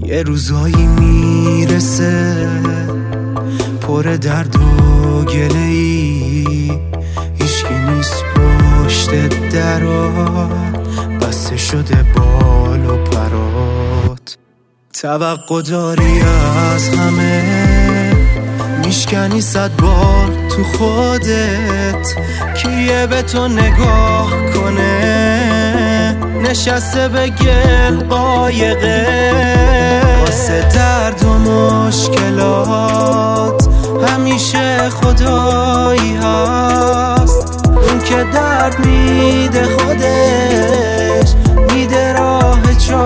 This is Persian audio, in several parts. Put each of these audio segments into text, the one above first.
یه روزایی میرسه پر درد و گله‌ای، هیچکی نیست پشت درا، بسته شده بال و پرات. توقع داری از همه، میشکنی 100 بار تو خودت، کیه به تو نگاه کنه نشسته به گل قایقه. واسه درد و مشکلات همیشه خدایی هست، اون که درد میده خودش میده راه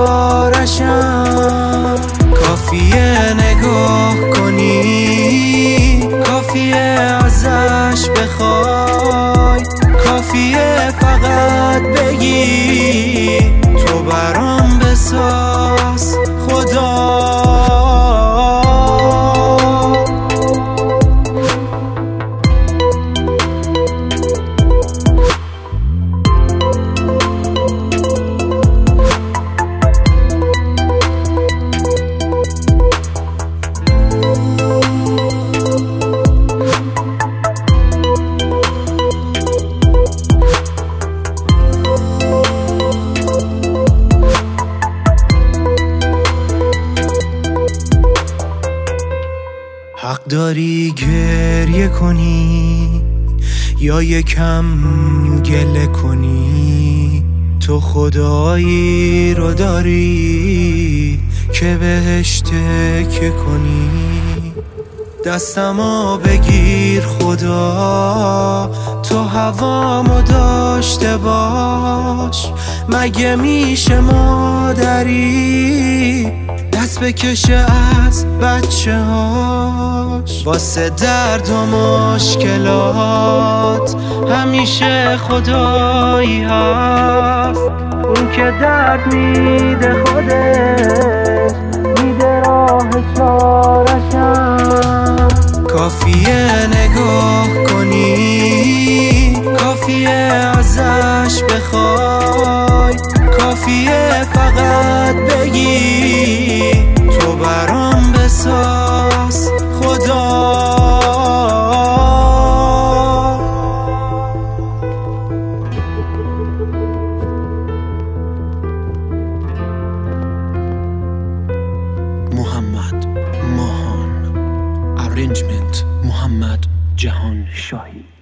چارشم. کافیه نگاه کنی، کافیه ازش بخوای، کافیه فقط بگی تو برام بساز خدا. حق داری گریه کنی یا یکم گله کنی، تو خدایی رو داری که بهش تکیه کنی. دستمو بگیر خدا، تو هوامو داشته باش، مگه میشه مادری دست بکشه از بچه هاش. واسه درد و مشکلات همیشه خدایی هست، اون که درد میده خودش میده راه چارشم. کافیه نگاه کنی، کافیه ازش بخوای، کافیه فقط بگی تو برام بساز خدا. محمد ماهان، ارنجمنت محمد جهان شاهی.